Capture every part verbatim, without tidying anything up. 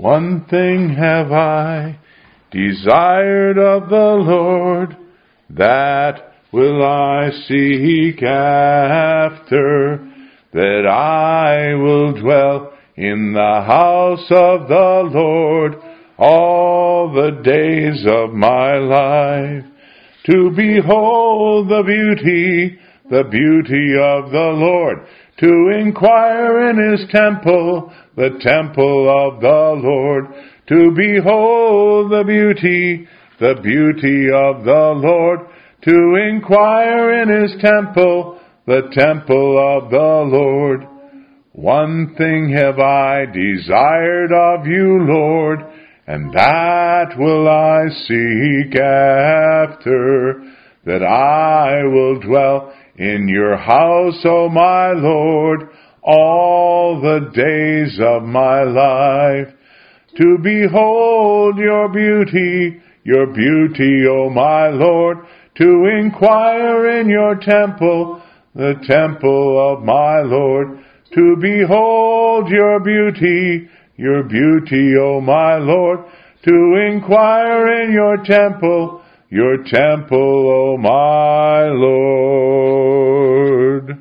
One thing have I desired of the Lord, that will I seek after, that I will dwell in the house of the Lord all the days of my life, to behold the beauty, the beauty of the Lord, to inquire in his temple, the temple of the Lord, to behold the beauty, the beauty of the Lord, to inquire in his temple, the temple of the Lord. One thing have I desired of you, Lord, and that will I seek after, that I will dwell in your house, O my Lord, all the days of my life, to behold your beauty, your beauty, O my Lord, to inquire in your temple, the temple of my Lord, to behold your beauty, your beauty, O my Lord, to inquire in your temple, your temple, O my Lord.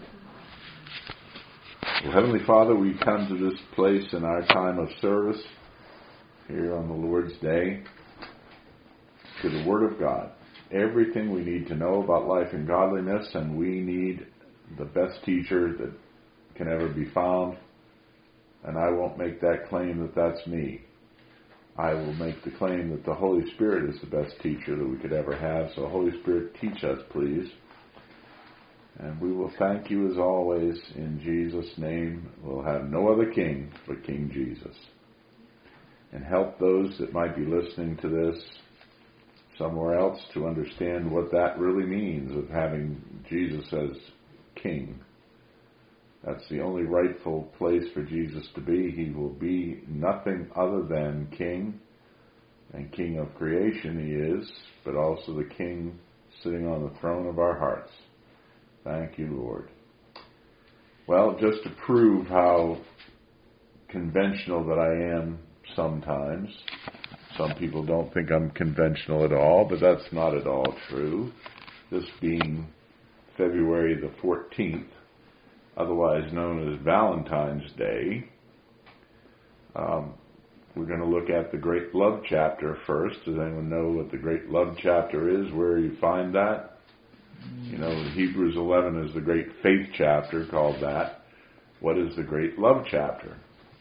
Well, Heavenly Father, we come to this place in our time of service here on the Lord's Day to the Word of God. Everything we need to know about life and godliness, and we need the best teacher that can ever be found. And I won't make that claim that that's me. I will make the claim that the Holy Spirit is the best teacher that we could ever have. So Holy Spirit, teach us, please. And we will thank you as always in Jesus' name. We'll have no other king but King Jesus. And help those that might be listening to this somewhere else to understand what that really means of having Jesus as king. That's the only rightful place for Jesus to be. He will be nothing other than king, and king of creation he is, but also the king sitting on the throne of our hearts. Thank you, Lord. Well, just to prove how conventional that I am sometimes, some people don't think I'm conventional at all, but that's not at all true. This being February the fourteenth, otherwise known as Valentine's Day, um, we're going to look at the Great Love Chapter first. Does anyone know what the Great Love Chapter is, where you find that? You know, Hebrews eleven is the Great Faith Chapter, called that. What is the Great Love Chapter?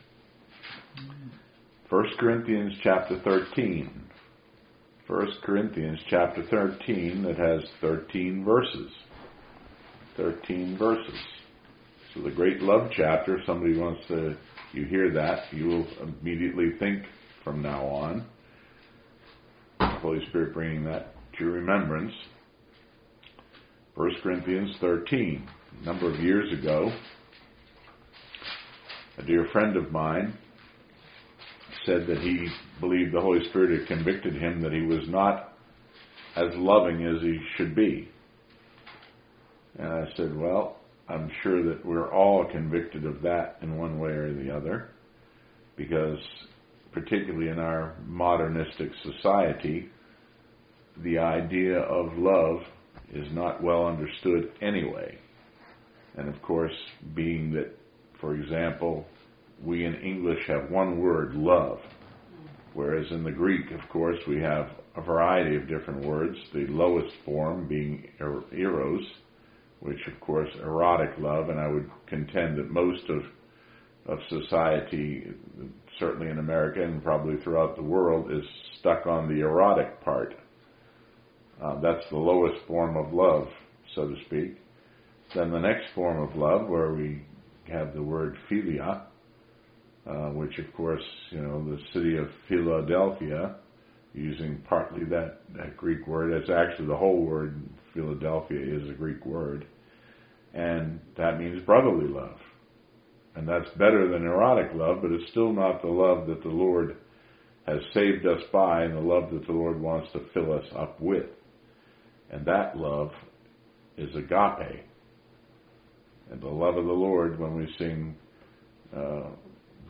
First Corinthians chapter thirteen. First Corinthians chapter thirteen, that has thirteen verses. thirteen verses. So the Great Love Chapter, if somebody wants to, you hear that, you will immediately think from now on, the Holy Spirit bringing that to your remembrance. First Corinthians thirteen. A number of years ago, a dear friend of mine said that he believed the Holy Spirit had convicted him that he was not as loving as he should be. And I said, well, I'm sure that we're all convicted of that in one way or the other, because particularly in our modernistic society, the idea of love is not well understood anyway. And of course, being that, for example, we in English have one word, love, whereas in the Greek, of course, we have a variety of different words, the lowest form being eros, which, of course, erotic love, and I would contend that most of of society, certainly in America and probably throughout the world, is stuck on the erotic part. Uh, that's the lowest form of love, so to speak. Then the next form of love, where we have the word philia, uh, which, of course, you know, the city of Philadelphia, using partly that, that Greek word. It's actually the whole word, Philadelphia, is a Greek word. And that means brotherly love. And that's better than erotic love, but it's still not the love that the Lord has saved us by and the love that the Lord wants to fill us up with. And that love is agape. And the love of the Lord, when we sing, uh, and I love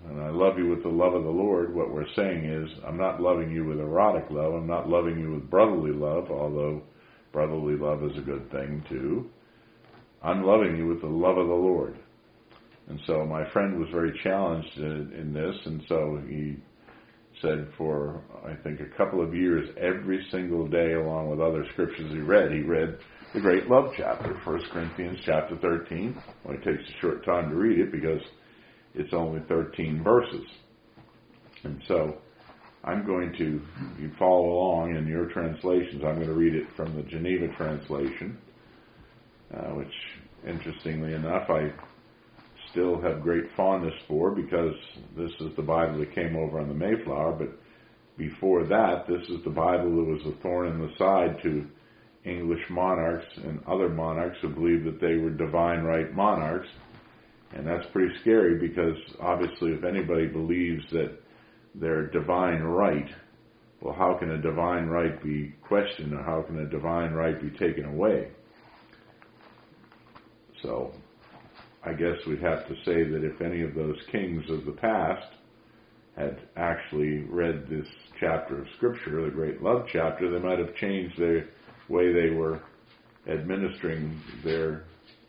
love you with the love of the Lord, what we're saying is, I'm not loving you with erotic love. I'm not loving you with brotherly love, although brotherly love is a good thing too. I'm loving you with the love of the Lord. And so my friend was very challenged in, in this, and so he said for, I think, a couple of years, every single day, along with other scriptures he read, he read the great love chapter, First Corinthians chapter thirteen. Well, it takes a short time to read it because it's only thirteen verses. And so I'm going to, you follow along in your translations, I'm going to read it from the Geneva translation, uh, which, interestingly enough, I still have great fondness for, because this is the Bible that came over on the Mayflower, but before that, this is the Bible that was a thorn in the side to English monarchs and other monarchs who believed that they were divine right monarchs. And that's pretty scary, because obviously if anybody believes that they're divine right, well, how can a divine right be questioned, or how can a divine right be taken away? So I guess we'd have to say that if any of those kings of the past had actually read this chapter of Scripture, the great love chapter, they might have changed the way they were administering their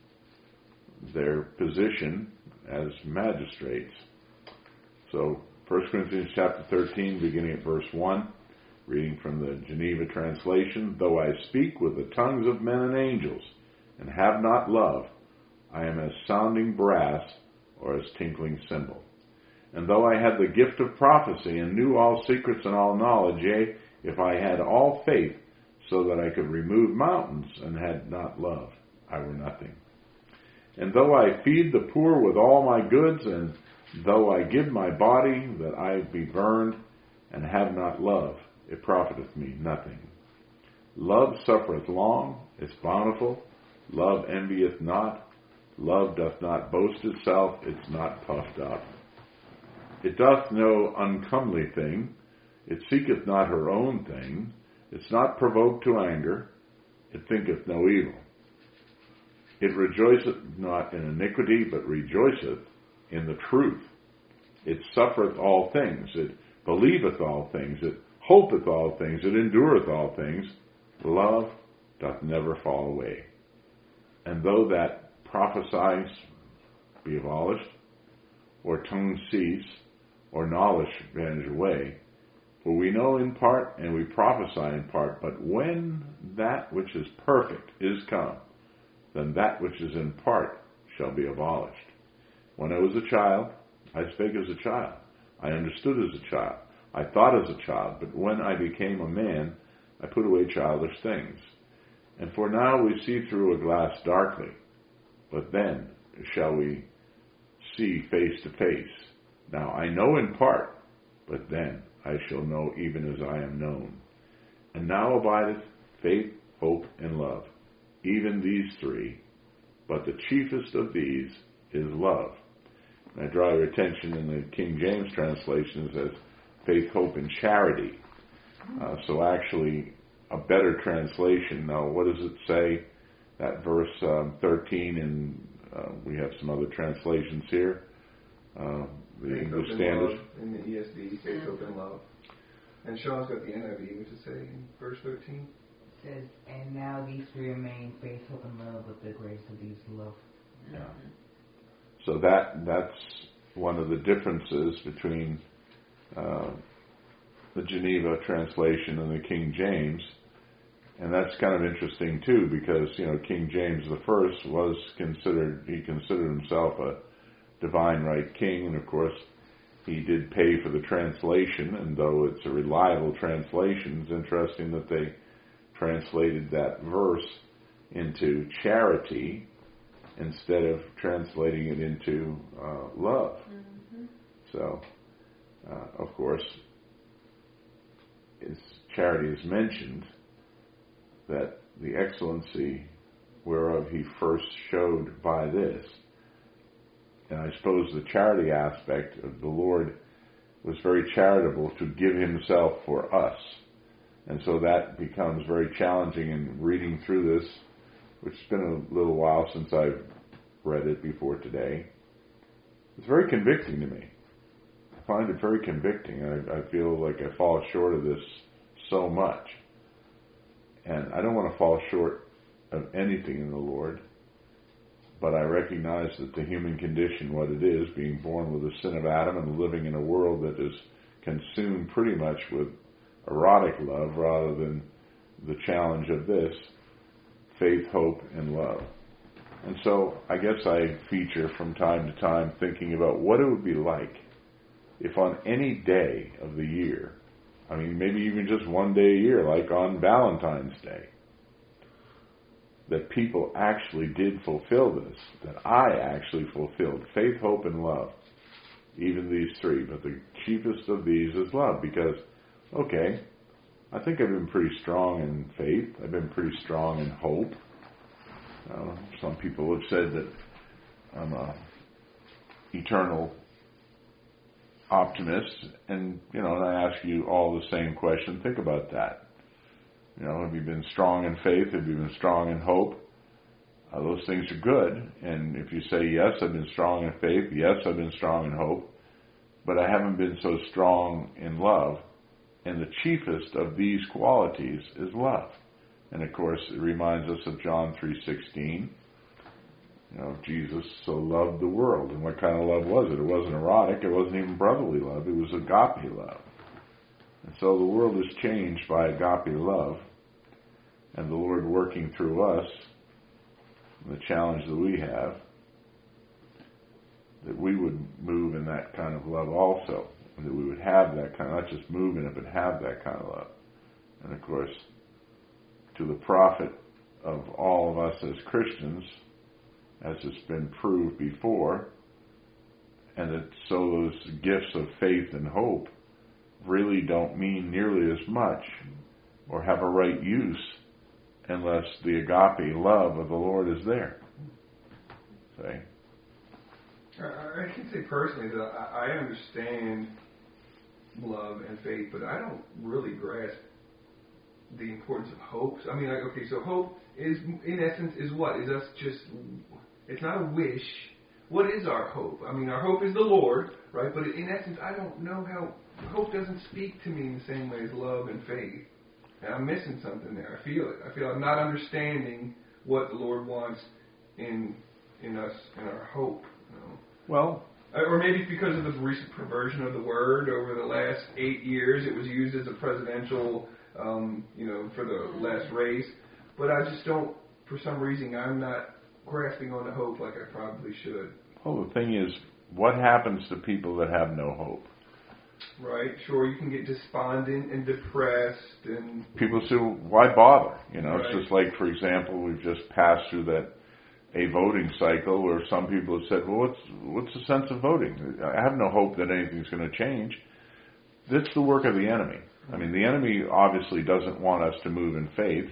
their position as magistrates. So First Corinthians chapter thirteen, beginning at verse one, reading from the Geneva translation, though I speak with the tongues of men and angels and have not love, I am as sounding brass or as tinkling cymbal. And though I had the gift of prophecy and knew all secrets and all knowledge, yea, if I had all faith so that I could remove mountains and had not love, I were nothing. And though I feed the poor with all my goods, and though I give my body that I be burned, and have not love, it profiteth me nothing. Love suffereth long, is bountiful, love envieth not, love doth not boast itself, it's not puffed up. It doth no uncomely thing, it seeketh not her own thing, it's not provoked to anger, it thinketh no evil. It rejoiceth not in iniquity, but rejoiceth in the truth. It suffereth all things, it believeth all things, it hopeth all things, it endureth all things. Love doth never fall away. And though that prophesies be abolished, or tongues cease, or knowledge vanish away, for we know in part and we prophesy in part, but when that which is perfect is come, then that which is in part shall be abolished. When I was a child, I spake as a child. I understood as a child. I thought as a child. But when I became a man, I put away childish things. And for now we see through a glass darkly. But then shall we see face to face. Now I know in part, but then I shall know even as I am known. And now abideth faith, hope, and love, even these three, but the chiefest of these is love. And I draw your attention in the King James translation, it says faith, hope, and charity. Uh, so actually a better translation. Now what does it say? That verse um, thirteen, and uh, we have some other translations here. Uh, the faith, English hope, Standard. Love in the E S V, faith, hope, and love. And Sean's got the N I V, which is say in verse thirteen. Says, and now these three remain, faith, hope, and love, but the grace of these love. Yeah. So that that's one of the differences between uh, the Geneva translation and the King James, and that's kind of interesting too, because you know King James the First was considered he considered himself a divine right king, and of course he did pay for the translation. And though it's a reliable translation, it's interesting that they translated that verse into charity instead of translating it into uh, love. Mm-hmm. So, uh, of course, is charity is mentioned, that the excellency whereof he first showed by this. And I suppose the charity aspect of the Lord was very charitable to give himself for us. And so that becomes very challenging in reading through this, which has been a little while since I've read it before today. It's very convicting to me. find it very convicting. I, I feel like I fall short of this so much. And I don't want to fall short of anything in the Lord, but I recognize that the human condition, what it is, being born with the sin of Adam and living in a world that is consumed pretty much with erotic love rather than the challenge of this, faith, hope, and love. And so I guess I feature from time to time thinking about what it would be like if on any day of the year, I mean maybe even just one day a year, like on Valentine's Day, that people actually did fulfill this, that I actually fulfilled faith, hope, and love. Even these three, but the chiefest of these is love, because, okay, I think I've been pretty strong in faith, I've been pretty strong in hope. Uh, some people have said that I'm a eternal optimist, and, you know, and I ask you all the same question, think about that. You know, have you been strong in faith? Have you been strong in hope? Uh, those things are good. And if you say, yes, I've been strong in faith, yes, I've been strong in hope, but I haven't been so strong in love. And the chiefest of these qualities is love. And of course, it reminds us of John three sixteen. You know, Jesus so loved the world. And what kind of love was it? It wasn't erotic. It wasn't even brotherly love. It was agape love. And so the world is changed by agape love, and the Lord working through us, the challenge that we have, that we would move in that kind of love also, and that we would have that kind of, not just move in it, but have that kind of love. And of course, to the profit of all of us as Christians, as it's been proved before, and that so those gifts of faith and hope really don't mean nearly as much or have a right use unless the agape love of the Lord is there. See? I can say personally that I understand love and faith, but I don't really grasp the importance of hope. I mean, like, okay, so hope is, in essence, is what? Is us just, it's not a wish. What is our hope? I mean, our hope is the Lord, right? But in essence, I don't know how, hope doesn't speak to me in the same way as love and faith. And I'm missing something there. I feel it. I feel I'm not understanding what the Lord wants in in us and our hope. You know? Well, or maybe because of the recent perversion of the word over the last eight years, it was used as a presidential, um, you know, for the last race. But I just don't, for some reason, I'm not grasping on the hope like I probably should. Well, the thing is, what happens to people that have no hope? Right, sure, you can get despondent and depressed, and people say, well, why bother? You know, right. It's just like, for example, we've just passed through that a voting cycle where some people have said, well, what's what's the sense of voting? I have no hope that anything's going to change. That's the work of the enemy. I mean, the enemy obviously doesn't want us to move in faith.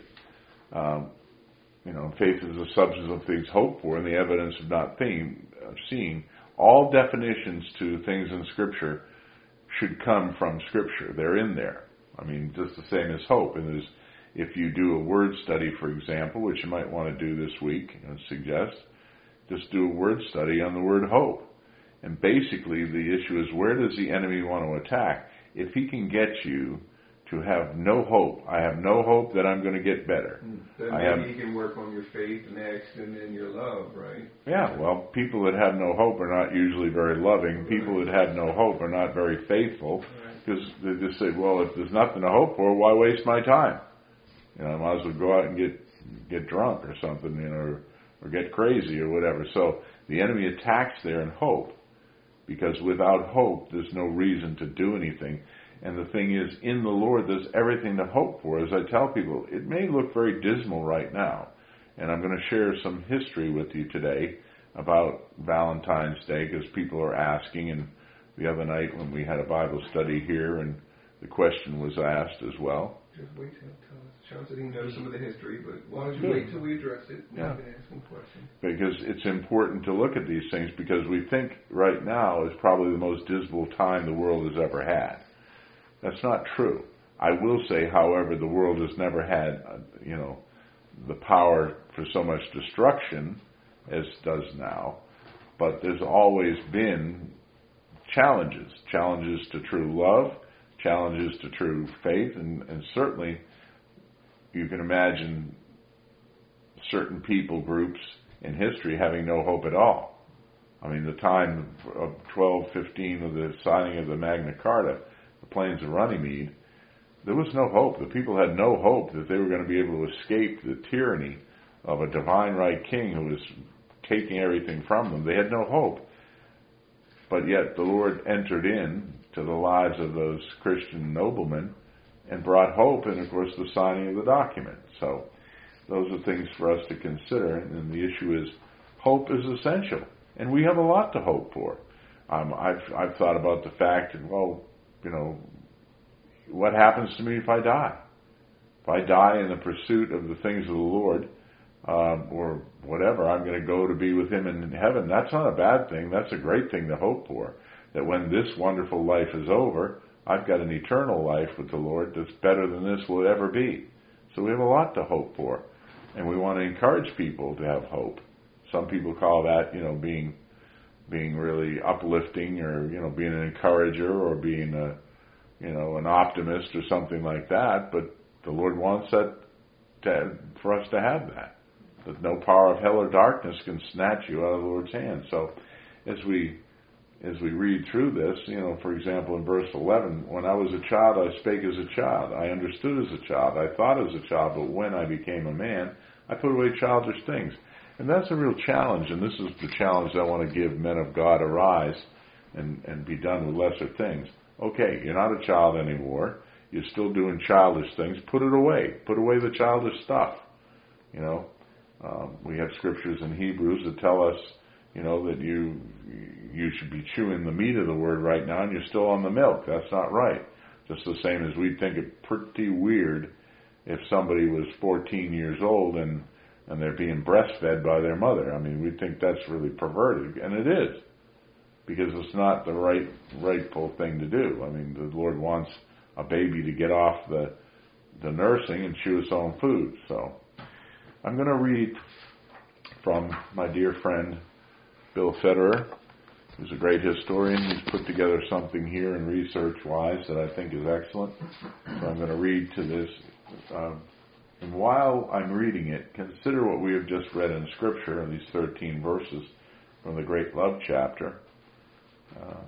Um, you know, faith is the substance of things hoped for and the evidence of not thing, of seeing. All definitions to things in Scripture should come from Scripture. They're in there. I mean, just the same as hope. And there's, if you do a word study, for example, which you might want to do this week, I suggest, just do a word study on the word hope. And basically the issue is, where does the enemy want to attack? If he can get you to have no hope, I have no hope that I'm going to get better. Then I maybe have, you can work on your faith next and then your love, right? Yeah, well, people that have no hope are not usually very loving. People that have no hope are not very faithful, because they just say, well, if there's nothing to hope for, why waste my time? You know, I might as well go out and get get drunk or something, you know, or, or get crazy or whatever. So the enemy attacks there in hope, because without hope, there's no reason to do anything. And the thing is, in the Lord, there's everything to hope for. As I tell people, it may look very dismal right now, and I'm going to share some history with you today about Valentine's Day, because people are asking, and the other night when we had a Bible study here, and the question was asked as well. Just wait till tell us. Sean said he knows some of the history, but why don't you Good. wait till we address it and yeah. can ask him questions? Because it's important to look at these things, because we think right now is probably the most dismal time the world has ever had. That's not true. I will say, however, the world has never had, uh, you know, the power for so much destruction as does now. But there's always been challenges, challenges to true love, challenges to true faith, and, and certainly you can imagine certain people groups in history having no hope at all. I mean, the time of twelve fifteen of the signing of the Magna Carta, the Plains of Runnymede, there was no hope. The people had no hope that they were going to be able to escape the tyranny of a divine right king who was taking everything from them. They had no hope. But yet the Lord entered in to the lives of those Christian noblemen and brought hope, and of course the signing of the document. So those are things for us to consider, and the issue is hope is essential, and we have a lot to hope for. Um, I've I've thought about the fact, well, you know, what happens to me if I die? If I die in the pursuit of the things of the Lord, um, or whatever, I'm going to go to be with Him in heaven. That's not a bad thing. That's a great thing to hope for. That when this wonderful life is over, I've got an eternal life with the Lord that's better than this will ever be. So we have a lot to hope for. And we want to encourage people to have hope. Some people call that, you know, being being really uplifting, or, you know, being an encourager, or being a, you know, an optimist or something like that. But the Lord wants that to, for us to have that. That no power of hell or darkness can snatch you out of the Lord's hand. So as we as we read through this, you know, for example, in verse eleven, when I was a child, I spake as a child. I understood as a child. I thought as a child. But when I became a man, I put away childish things. And that's a real challenge. And this is the challenge I want to give men of God. Arise and, and be done with lesser things. Okay, you're not a child anymore. You're still doing childish things. Put it away. Put away the childish stuff. You know, um, we have scriptures in Hebrews that tell us, you know, that you you should be chewing the meat of the word right now, and you're still on the milk. That's not right. Just the same as we'd think it pretty weird if somebody was fourteen years old and and they're being breastfed by their mother. I mean, we'd think that's really perverted, and it is, because it's not the right rightful thing to do. I mean, the Lord wants a baby to get off the the nursing and chew its own food. So I'm going to read from my dear friend Bill Federer, who's a great historian. He's put together something here in research-wise that I think is excellent. So I'm going to read to this. Um, and while I'm reading it, consider what we have just read in Scripture, in these thirteen verses from the Great Love chapter. Uh,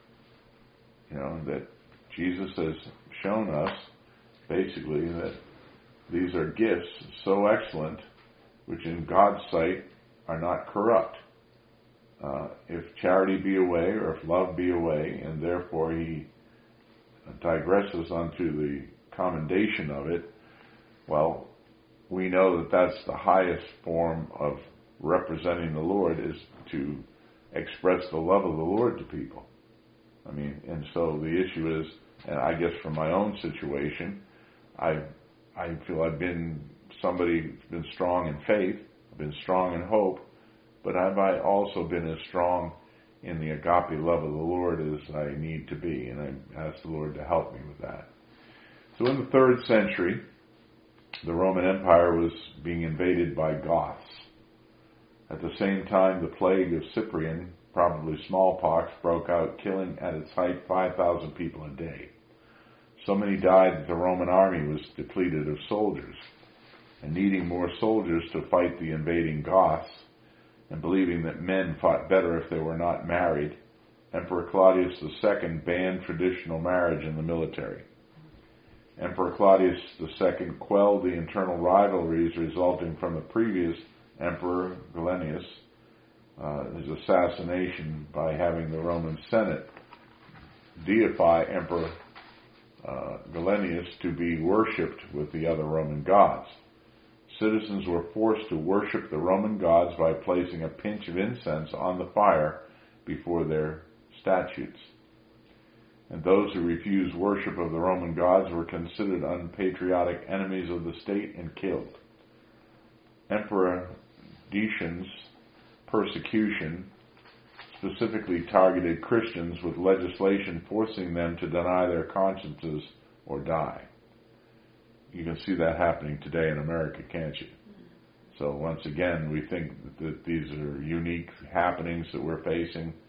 you know, that Jesus has shown us, basically, that these are gifts so excellent, which in God's sight are not corrupt. Uh, if charity be away, or if love be away, and therefore he digresses onto the commendation of it, well, we know that that's the highest form of representing the Lord, is to express the love of the Lord to people. I mean, and so the issue is, and I guess from my own situation, I I feel I've been somebody who's been strong in faith, I've been strong in hope, but have I also been as strong in the agape love of the Lord as I need to be? And I ask the Lord to help me with that. So in the third century, the Roman Empire was being invaded by Goths. At the same time, the plague of Cyprian, probably smallpox, broke out, killing at its height five thousand people a day. So many died that the Roman army was depleted of soldiers. And needing more soldiers to fight the invading Goths, and believing that men fought better if they were not married, Emperor Claudius the Second banned traditional marriage in the military. Emperor Claudius the Second quelled the internal rivalries resulting from the previous Emperor Gallienus, uh, his assassination, by having the Roman Senate deify Emperor uh, Gallienus to be worshipped with the other Roman gods. Citizens were forced to worship the Roman gods by placing a pinch of incense on the fire before their statues. And those who refused worship of the Roman gods were considered unpatriotic enemies of the state and killed. Emperor Decian's persecution specifically targeted Christians with legislation forcing them to deny their consciences or die. You can see that happening today in America, can't you? So once again, we think that these are unique happenings that we're facing,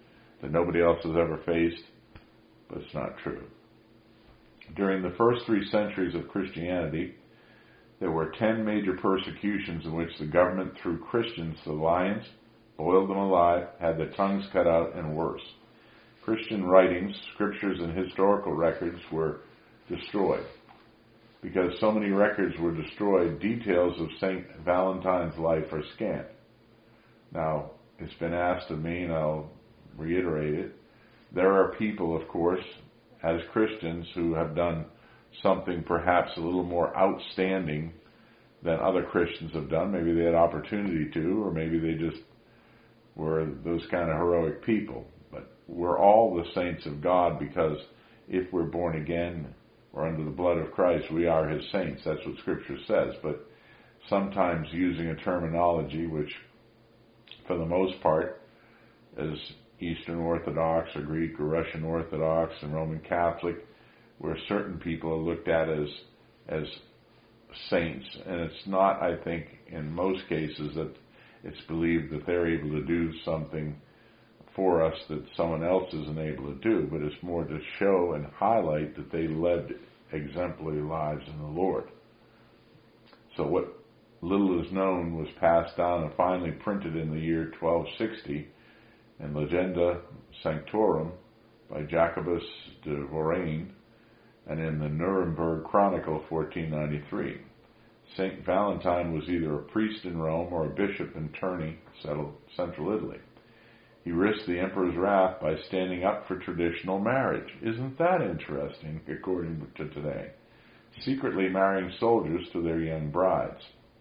that nobody else has ever faced, but it's not true. During the first three centuries of Christianity, there were ten major persecutions in which the government threw Christians to the lions, boiled them alive, had their tongues cut out, and worse. Christian writings, scriptures, and historical records were destroyed. Because so many records were destroyed, details of Saint Valentine's life are scant. Now, it's been asked of me, and I'll reiterate it. There are people, of course, as Christians, who have done something perhaps a little more outstanding than other Christians have done. Maybe they had opportunity to, or maybe they just were those kind of heroic people. But we're all the saints of God, because if we're born again or under the blood of Christ, we are His saints. That's what Scripture says. But sometimes using a terminology which, for the most part, as Eastern Orthodox or Greek or Russian Orthodox and Roman Catholic, where certain people are looked at as as saints. And it's not, I think, in most cases that it's believed that they're able to do something for us that someone else isn't able to do, but it's more to show and highlight that they led exemplary lives in the Lord. So what little is known was passed down and finally printed in the year twelve sixty in Legenda Sanctorum by Jacobus de Vorane, and in the Nuremberg Chronicle, fourteen ninety-three. Saint Valentine was either a priest in Rome or a bishop in Terni, central Italy. He risked the emperor's wrath by standing up for traditional marriage. Isn't that interesting, according to today? Secretly marrying soldiers to their young brides.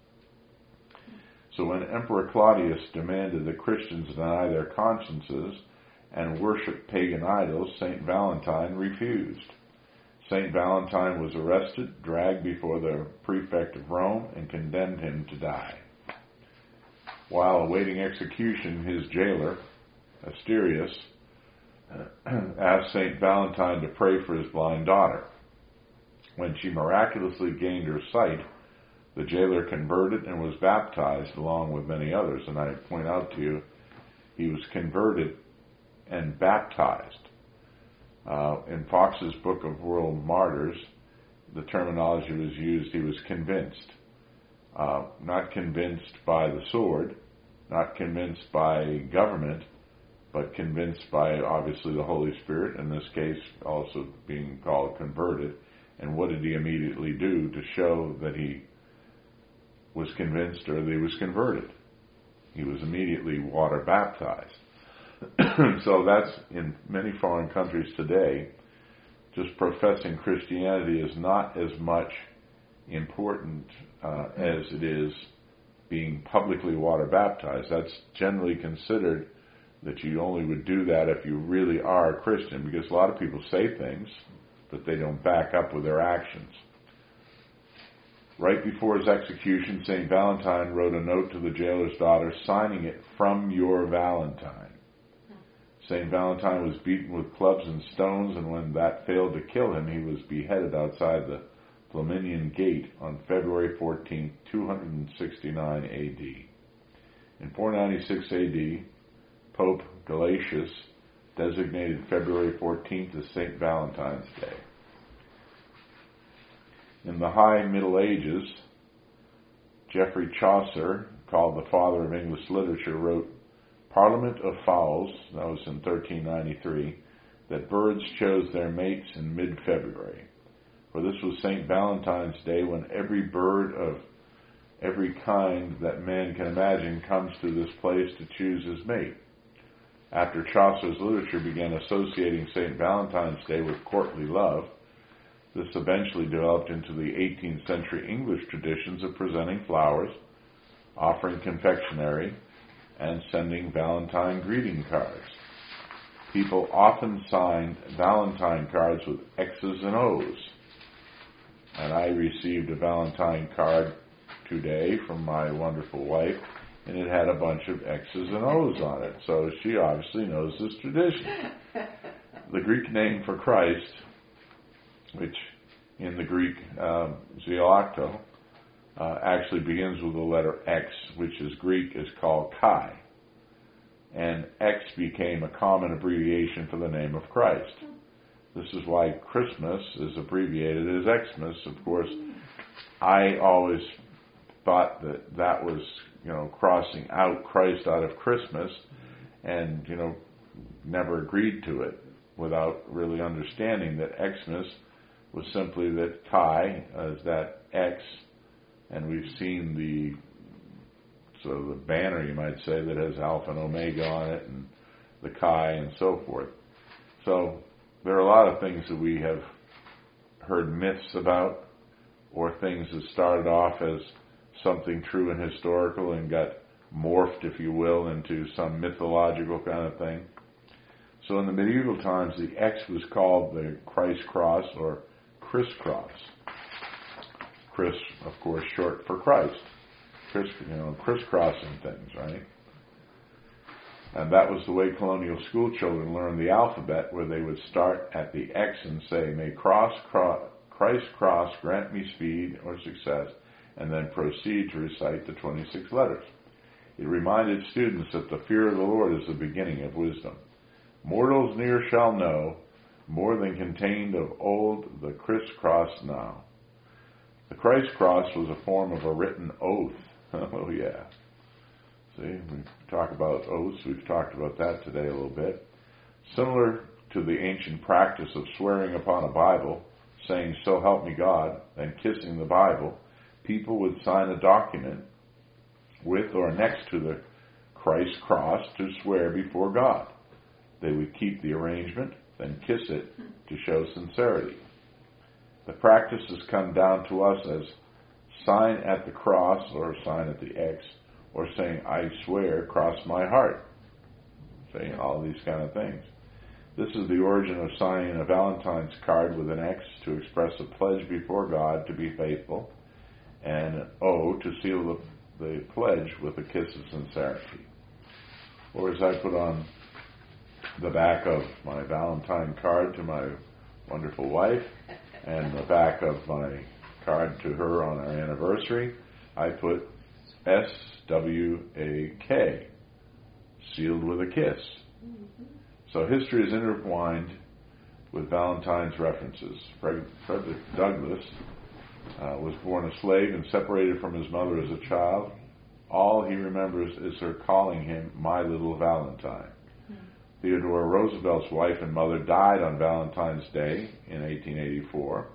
So when Emperor Claudius demanded that Christians deny their consciences and worship pagan idols, Saint Valentine refused. Saint Valentine was arrested, dragged before the prefect of Rome, and condemned him to die. While awaiting execution, his jailer, Asterius, asked Saint Valentine to pray for his blind daughter. When she miraculously gained her sight, the jailer converted and was baptized along with many others. And I point out to you, he was converted and baptized. Uh, in Fox's Book of World Martyrs, the terminology was used, he was convinced. Uh, not convinced by the sword, not convinced by government, but convinced by, obviously, the Holy Spirit, in this case also being called converted. And what did he immediately do to show that he was convinced or that he was converted? He was immediately water baptized. So that's, in many foreign countries today, just professing Christianity is not as much important uh, as it is being publicly water baptized. That's generally considered that you only would do that if you really are a Christian, because a lot of people say things, but they don't back up with their actions. Right before his execution, Saint Valentine wrote a note to the jailer's daughter, signing it, "From your Valentine." Saint Valentine was beaten with clubs and stones, and when that failed to kill him, he was beheaded outside the Flaminian Gate on February fourteenth, two sixty-nine A D. In four ninety-six A D, Pope Gelasius designated February fourteenth as Saint Valentine's Day. In the High Middle Ages, Geoffrey Chaucer, called the father of English literature, wrote Parliament of Fowls, that was in thirteen ninety-three, that birds chose their mates in mid-February. For this was Saint Valentine's Day, when every bird of every kind that man can imagine comes to this place to choose his mate. After Chaucer's literature began associating Saint Valentine's Day with courtly love, this eventually developed into the eighteenth century English traditions of presenting flowers, offering confectionery, and sending Valentine greeting cards. People often signed Valentine cards with X's and O's. And I received a Valentine card today from my wonderful wife, and it had a bunch of X's and O's on it. So she obviously knows this tradition. The Greek name for Christ, which in the Greek um, Zealacto, uh, actually begins with the letter X, which is Greek is called Chi. and X became a common abbreviation for the name of Christ. This is why Christmas is abbreviated as Xmas. Of course, I always thought that that was, you know, crossing out Christ out of Christmas, and, you know, never agreed to it without really understanding that Xmas was simply that Chi as that X, and we've seen the so the banner, you might say, that has Alpha and Omega on it, and the Chi and so forth. So there are a lot of things that we have heard myths about, or things that started off as something true and historical and got morphed, if you will, into some mythological kind of thing. So in the medieval times, the X was called the Christ cross or crisscross. Chris, of course, short for Christ. Criss, you know, crisscrossing things, right? And that was the way colonial school children learned the alphabet, where they would start at the X and say, "May cross, cross, Christ cross grant me speed or success," and then proceed to recite the twenty-six letters. It reminded students that the fear of the Lord is the beginning of wisdom. Mortals near shall know, more than contained of old the crisscross now. The Christ cross was a form of a written oath. Oh, yeah. See, we talk about oaths. We've talked about that today a little bit. Similar to the ancient practice of swearing upon a Bible, saying, "So help me God," and kissing the Bible, people would sign a document with or next to the Christ cross to swear before God. They would keep the arrangement, then kiss it to show sincerity. The practice has come down to us as sign at the cross or sign at the X, or saying, "I swear, cross my heart." Saying all these kind of things. This is the origin of signing a Valentine's card with an X to express a pledge before God to be faithful, and an O to seal the, the pledge with a kiss of sincerity. Or as I put on the back of my Valentine card to my wonderful wife, and the back of my card to her on our anniversary, I put S W A K, sealed with a kiss. Mm-hmm. So history is intertwined with Valentine's references. Fred, Frederick Douglass uh, was born a slave and separated from his mother as a child. All he remembers is her calling him "my little Valentine." Mm-hmm. Theodore Roosevelt's wife and mother died on Valentine's Day in eighteen eighty-four.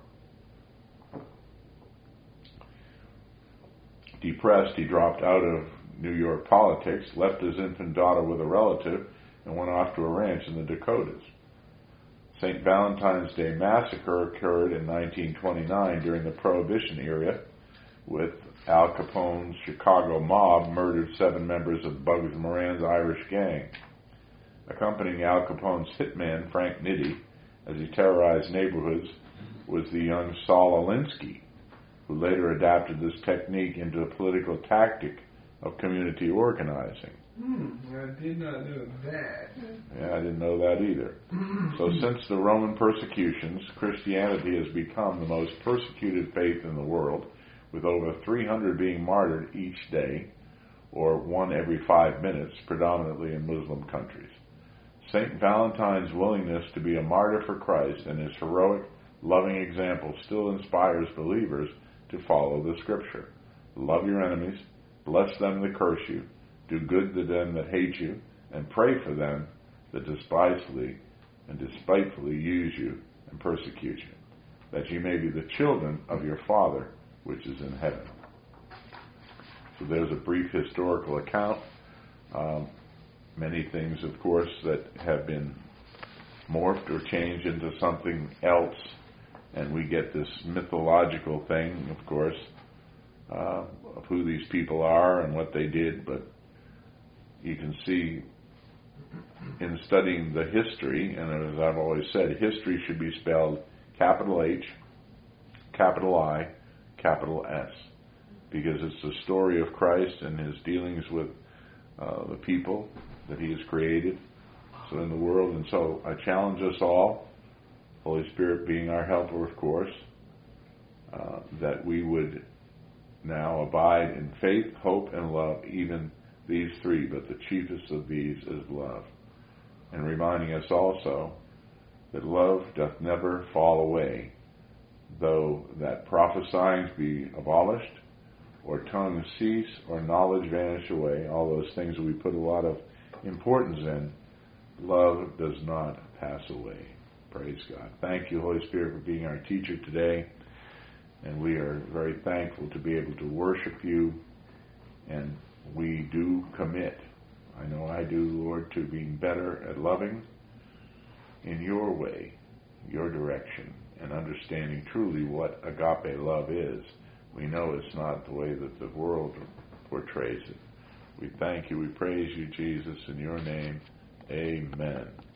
Depressed, he dropped out of New York politics, left his infant daughter with a relative, and went off to a ranch in the Dakotas. Saint Valentine's Day Massacre occurred in nineteen twenty-nine during the Prohibition era, with Al Capone's Chicago mob murdered seven members of Bugs Moran's Irish gang. Accompanying Al Capone's hitman, Frank Nitti, as he terrorized neighborhoods, was the young Saul Alinsky, who later adapted this technique into a political tactic of community organizing. Hmm, I did not know that. Yeah, I didn't know that either. So since the Roman persecutions, Christianity has become the most persecuted faith in the world, with over three hundred being martyred each day, or one every five minutes, predominantly in Muslim countries. Saint Valentine's willingness to be a martyr for Christ and his heroic, loving example still inspires believers to follow the Scripture. Love your enemies, bless them that curse you, do good to them that hate you, and pray for them that despisefully and despitefully use you and persecute you, that you may be the children of your Father which is in heaven. So there's a brief historical account. Um, many things, of course, that have been morphed or changed into something else, and we get this mythological thing, of course, uh, of who these people are and what they did, but you can see in studying the history, and as I've always said, history should be spelled capital H, capital I, capital S, because it's the story of Christ and his dealings with uh, the people that he has created, so in the world. And so I challenge us all, Holy Spirit being our helper, of course, uh, that we would now abide in faith, hope, and love, even these three, but the chiefest of these is love. And reminding us also that love doth never fall away, though that prophesying be abolished, or tongues cease, or knowledge vanish away, all those things that we put a lot of importance in, love does not pass away. Praise God. Thank you, Holy Spirit, for being our teacher today. And we are very thankful to be able to worship you. And we do commit, I know I do, Lord, to being better at loving in your way, your direction, and understanding truly what agape love is. We know it's not the way that the world portrays it. We thank you, we praise you, Jesus, in your name. Amen.